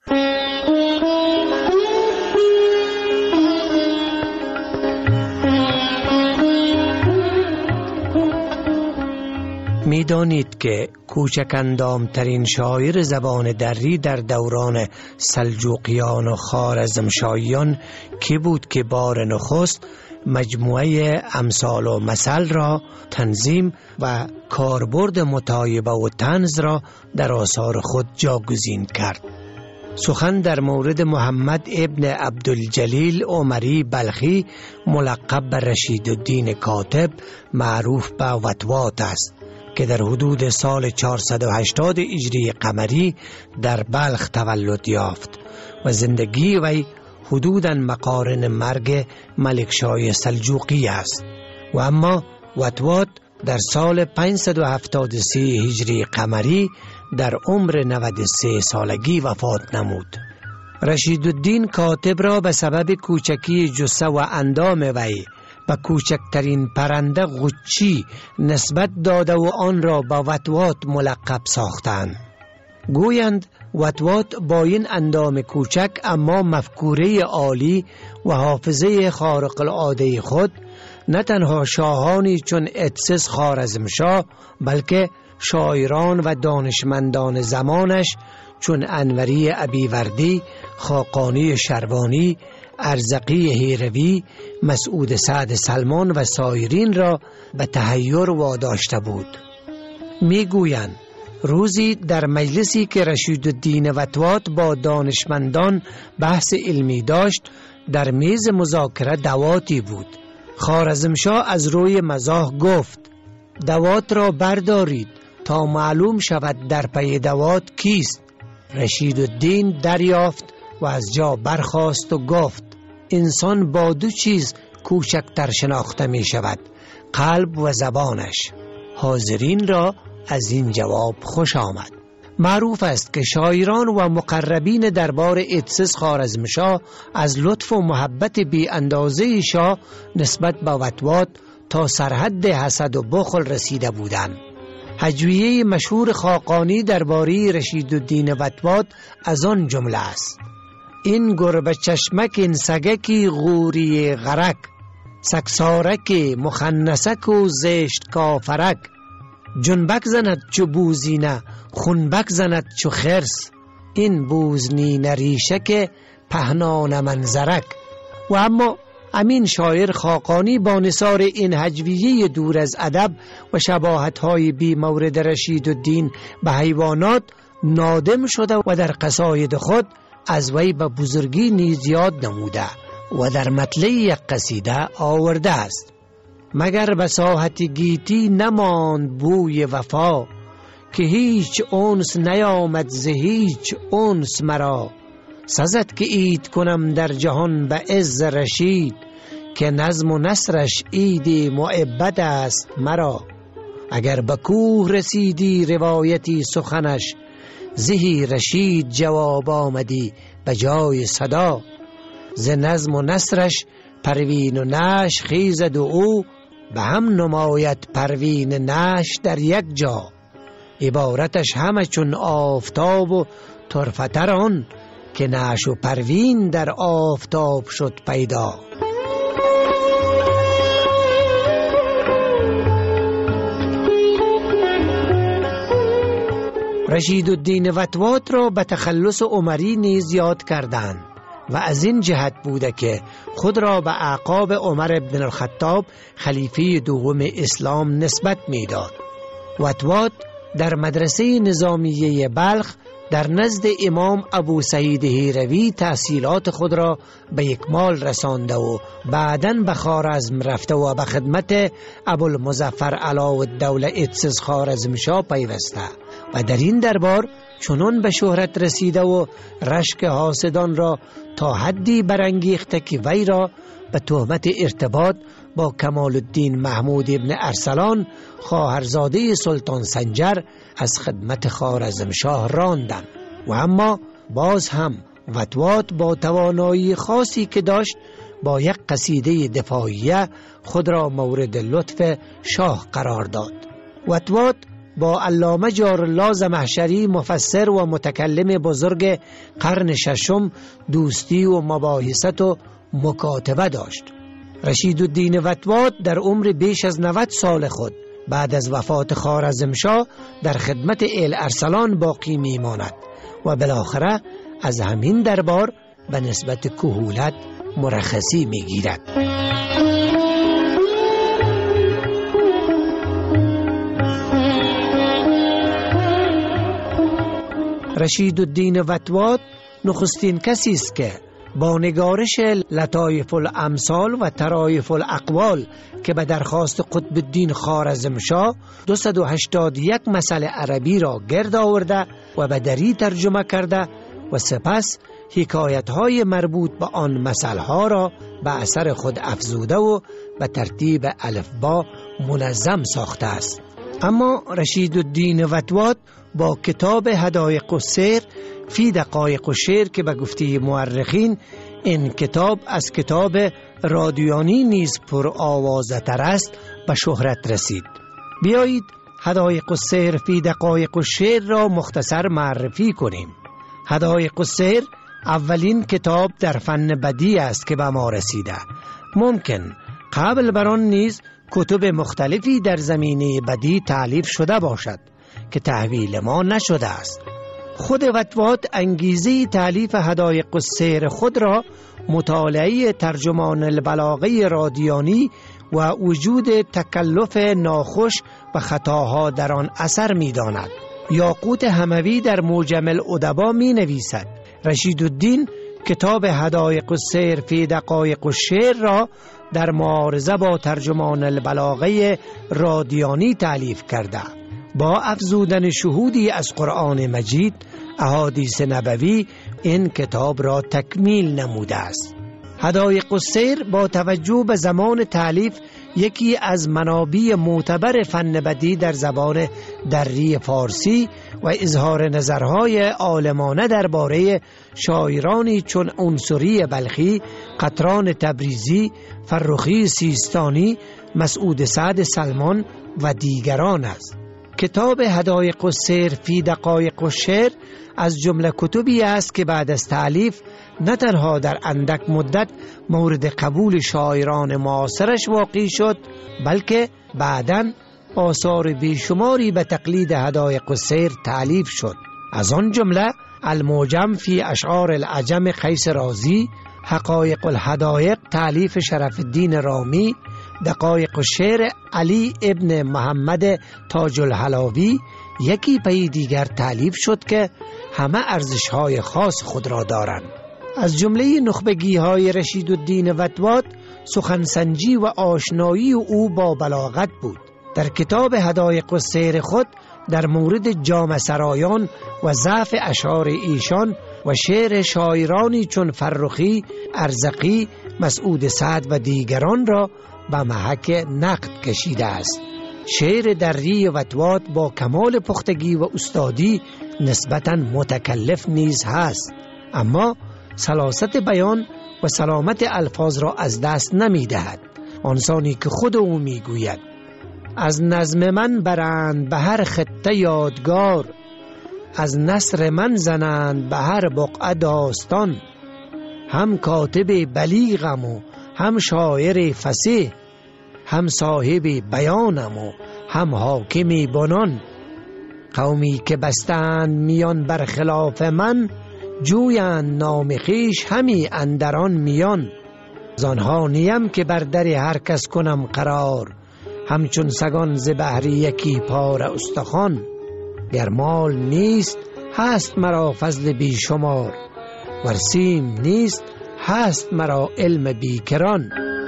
می دانید که کوچک‌اندام‌ترین شاعر زبان دری در دوران سلجوقیان و خوارزمشاهیان کی بود که بار نخست مجموعه امثال و مثل را تنظیم و کاربرد مطایبه و طنز را در آثار خود جاگزین کرد؟ سخن در مورد محمد ابن عبدالجلیل عمری بلخی ملقب به رشیدالدین کاتب معروف به وطواط است که در حدود سال 480 هجری قمری در بلخ تولد یافت و زندگی وی حدوداً مقارن مرگ ملکشاه سلجوقی است و اما وطواط در سال 573 هجری قمری در عمر 93 سالگی وفات نمود. رشیدالدین کاتب را به سبب کوچکی جثه و اندام وی و کوچکترین پرنده غچی نسبت داده و آن را با وطواط ملقب ساختند. گویند وطواط با این اندام کوچک اما مفکوره عالی و حافظه خارق العاده خود نه تنها شاهانی چون ادسس خوارزمشاه بلکه شاعران و دانشمندان زمانش چون انوری ابیوردی، خاقانی شروانی، ارزقی هیروی، مسعود سعد سلمان و سایرین را به تحیر واداشته بود. میگویند روزی در مجلسی که رشیدالدین وطواط با دانشمندان بحث علمی داشت در میز مذاکره دواتی بود. خوارزمشاه از روی مزاح گفت دوات را بردارید تا معلوم شود در پی دوات کیست. رشیدالدین دریافت و از جا برخاست و گفت انسان با دو چیز کوچکتر شناخته می شود، قلب و زبانش. حاضرین را از این جواب خوش آمد. معروف است که شاعران و مقربین دربار ادسس خوارزمشاه از لطف و محبت بی اندازه شاه نسبت به وطواط تا سرحد حسد و بخل رسیده بودند. هجویه مشهور خاقانی درباره رشیدالدین وطواط از آن جمله است: این گربه چشمک این سگکی غوری غرک، سکسارک مخنسک و زشت کافرک، جنبک زند چو بوزینه خونبک زند چو خرس، این بوزنی نریشک پهنان منظرک. و اما امین شاعر خاقانی با نثار این هجویه دور از ادب و شباهت‌های بی مورد رشیدالدین به حیوانات نادم شده و در قصاید خود از وی به بزرگی نیز یاد نموده و در مطلع یک قصیده آورده است: مگر به ساحت گیتی نماند بوی وفا، که هیچ انس نیامد ز هیچ انس مرا، سزد که عید کنم در جهان به عز رشید، که نظم و نثرش عید معبد است مرا. اگر به کوه رسیدی روایتی سخنش، زهی رشید جواب آمدی به جای صدا. ز نظم و نثرش پروین و نش خیزد و او، به هم نماید پروین نش در یک جا. عبارتش همه چون آفتاب و طرفتر آن، که نش و پروین در آفتاب شد پیدا. رشیدالدین وطواط را به تخلص عمری نیز یاد کردند و از این جهت بوده که خود را به اعقاب عمر بن الخطاب خلیفه دوم اسلام نسبت میداد. وطواط در مدرسه نظامیه بلخ در نزد امام ابو سعید هیروی تحصیلات خود را به اکمال رسانده و بعداً به خوارزم رفته و به خدمت ابوالمظفر علاءالدوله اتسز خوارزمشاه پیوسته و در این دربار چنان به شهرت رسیده و رشک حاسدان را تا حدی برانگیخته که وی را به تهمت ارتباط با کمال الدین محمود ابن ارسلان خواهرزاده سلطان سنجر از خدمت خوارزمشاه راندند. و اما باز هم وطواط با توانایی خاصی که داشت با یک قصیده دفاعیه خود را مورد لطف شاه قرار داد. وطواط با علامه جارالله زمخشری مفسر و متکلم بزرگ قرن ششم دوستی و مباحثت و مکاتبه داشت. رشیدالدین وطواط در عمر بیش از 90 سال خود بعد از وفات خوارزمشاه در خدمت ارسلان باقی میماند و بالاخره از همین دربار به نسبت کهولت مرخصی میگیرد. رشیدالدین وطواط نخستین کسی است که با نگارش لطایف الامثال و طرایف الاقوال که به درخواست قطب الدین خوارزمشاه 281 مثل عربی را گرد آورده و به دری ترجمه کرده و سپس حکایت‌های مربوط به آن مثل‌ها را به اثر خود افزوده و به ترتیب الفبا منظم ساخته است. اما رشیدالدین وطواط با کتاب هدایق السیر فی دقایق الشعر که به گفته مورخین این کتاب از کتاب رادیانی نیز پر آوازه تر است به شهرت رسید. بیایید هدایق السیر فی دقایق الشعر را مختصر معرفی کنیم. هدایق السیر اولین کتاب در فن بدیع است که به ما رسیده. ممکن قبل بر آن نیز کتب مختلفی در زمینه بدیع تالیف شده باشد که تحویل ما نشده است. خود وطواط انگیزه تالیف هدایق السیر خود را مطالعه ترجمان البلاغه رادیانی و وجود تکلف ناخوش و خطاها در آن اثر می داند. یاقوت حموی در موجم الادبا می نویسد رشیدالدین کتاب هدایق السیر فی دقایق الشعر را در معارضه با ترجمان البلاغه رادیانی تالیف کرده. با افزودن شهودی از قرآن مجید، احادیث نبوی این کتاب را تکمیل نموده است. هدایق السیر با توجه به زمان تالیف یکی از منابع معتبر فن بدیع در زبان دری فارسی و اظهار نظرهای عالمانه درباره شاعرانی چون عنصری بلخی، قطران تبریزی، فرخی سیستانی، مسعود سعد سلمان و دیگران است. کتاب هدایق السیر فی دقایق الشعر از جمله کتبی است که بعد از تالیف نه تنها در اندک مدت مورد قبول شاعران معاصرش واقع شد، بلکه بعداً آثار بیشماری به تقلید هدایق السیر تالیف شد. از آن جمله المعجم فی اشعار العجم قیس رازی، حقایق الهدایق تالیف شرف الدین رامی، دقایق الشعر علی ابن محمد تاج الحلاوی یکی پی دیگر تالیف شد که همه ارزش‌های خاص خود را دارند. از جمله نخبگی‌های رشیدالدین وطواط سخنسنجی و آشنایی او با بلاغت بود. در کتاب هدایق السیر خود در مورد جامه سرایان و ضعف اشعار ایشان و شعر شاعرانی چون فرخی، ارزقی، مسعود سعد و دیگران را به محک نقد کشیده است. شعر دری وطواط با کمال پختگی و استادی نسبتاً متکلف نیز هست، اما سلاست بیان و سلامت الفاظ را از دست نمی دهد. آنسانی که خود او می گوید از نظم من برند به هر خطه یادگار، از نثر من زنند به هر بقعه داستان، هم کاتب بلیغم و هم شاعر فصیح، هم صاحب بیانم و هم حاکم بنان. قومی که بستند میان بر خلاف من، جویند نام خویش همی اندران میان. زانها نیم که بر در هر کس کنم قرار، همچون سگان ز بهر یکی پاره استخوان. گر مال نیست هست مرا فضل بی شمار، ور سیم نیست هست مرا علم بی کران.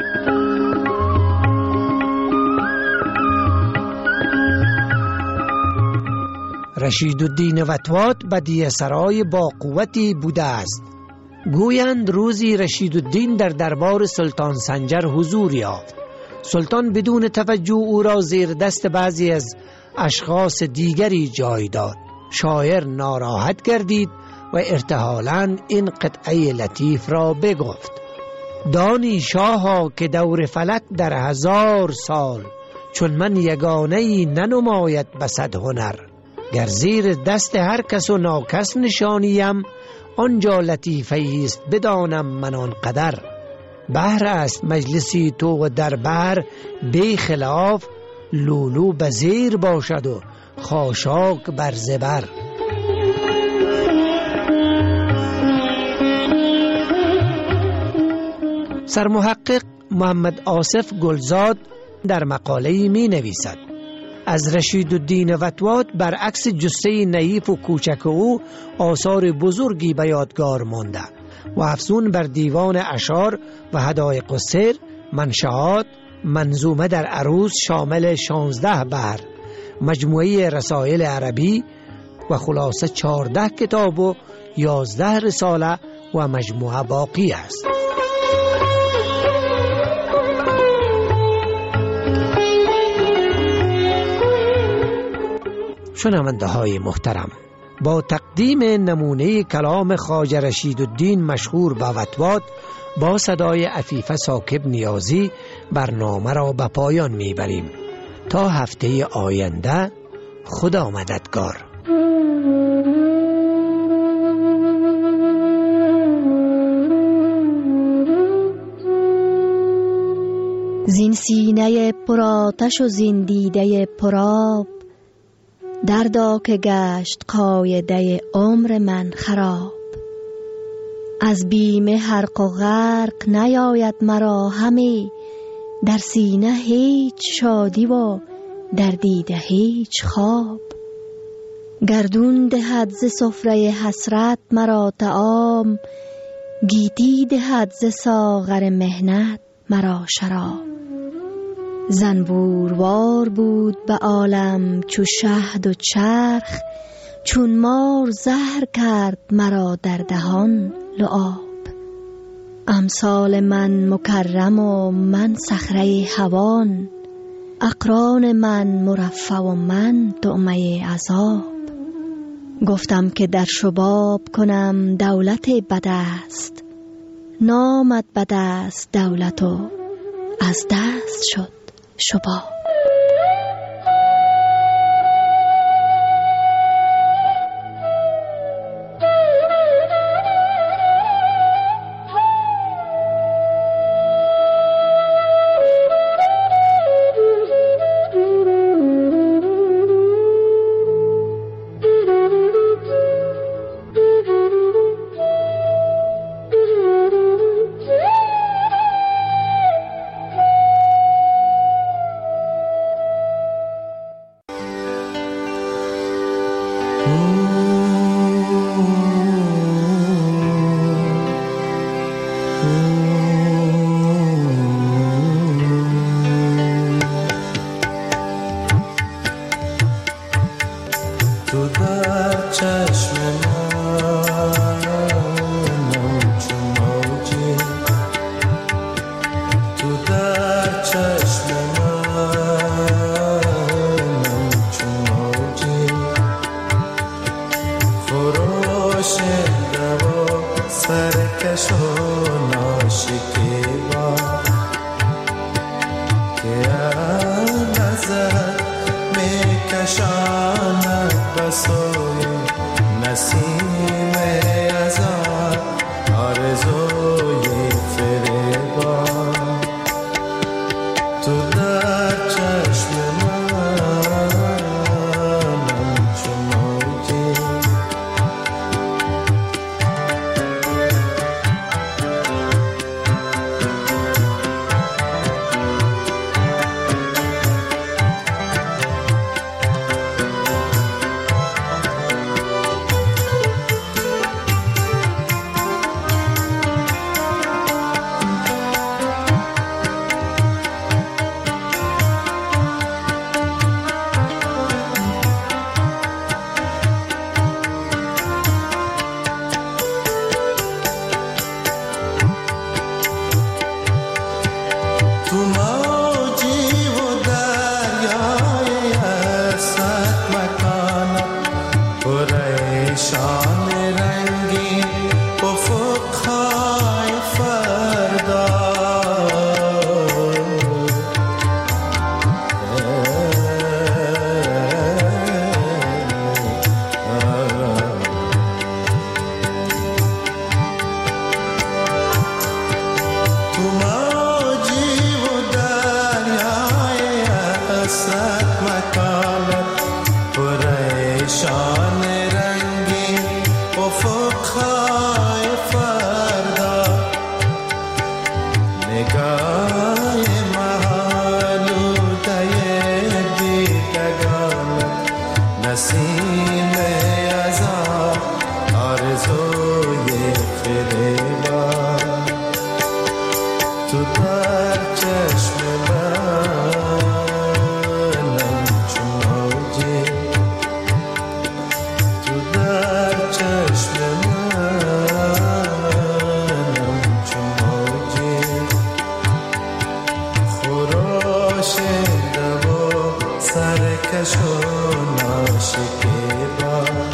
رشیدالدین وطواط بدیع سرای با قوتی بوده است. گویند روزی رشیدالدین در دربار سلطان سنجر حضور یافت. سلطان بدون توجه او را زیر دست بعضی از اشخاص دیگری جای داد. شاعر ناراحت گردید و ارتحالاً این قطعه لطیف را بگفت: دانی شاها که دور فلک در 1000 سال، چون من یگانه‌ای ننماید به 100 هنر. گر زیر دست هر کس و ناکس نشانیم، آنجا لطیفه است بدانم من آن قدر. بحر است مجلسی تو و در بحر بی خلاف، لولو بزیر باشد و خاشاک بر زبر. سرمحقق محمد آصف گلزاد در مقاله‌ای می نویسد: از رشیدالدین وطواط برعکس جثه نحیف و کوچک او آثار بزرگی به یادگار مانده و افزون بر دیوان اشعار و حدایق السیر، منشآت، منظومه در عروض شامل 16 بحر، مجموعه رسائل عربی و خلاصه 14 کتاب و 11 رساله و مجموعه باقی است. شنونده های محترم، با تقدیم نمونه کلام خواجه رشیدالدین مشهور به وطواط با صدای عفیفه ثاقب نیازی برنامه را به پایان میبریم. تا هفته آینده، خدا مددگار. زین سینه پرآتش و زین دیده پرآب، دردا که گشت قاعده عمر من خراب. از بیم حرق و غرق نیاید مرا همی، در سینه هیچ شادی و در دیده هیچ خواب. گردون دهد ز سفره حسرت مرا طعام، گیتی دهد ز ساغر محنت مرا شراب. زنبوروار بود به عالم چو شهد و چرخ، چون مار زهر کرد مرا در دهان لعاب. امثال من مکرم و من صخره هوان، اقران من مرفع و من طعمه عذاب. گفتم که در شباب کنم دولت بدست، نامد بدست دولت و از دست شد شباب. تو در چشم من کشاند بسوی نسیم ازار آرزوی فریبان تو در چشم منم چون موجی تو موجی و دریای اسد مکانت پریشان رنگین افقهای فردا تو موجی و دریای اسد مکانت پریشان رنگین افقهای فردا نگاه محالوده دیدگانت نسیم ازار آرزوی فریبان تو در چشم منم چون موجی تو در چشم منم چون موجی خوراشنده و سرکش و ناشکیبان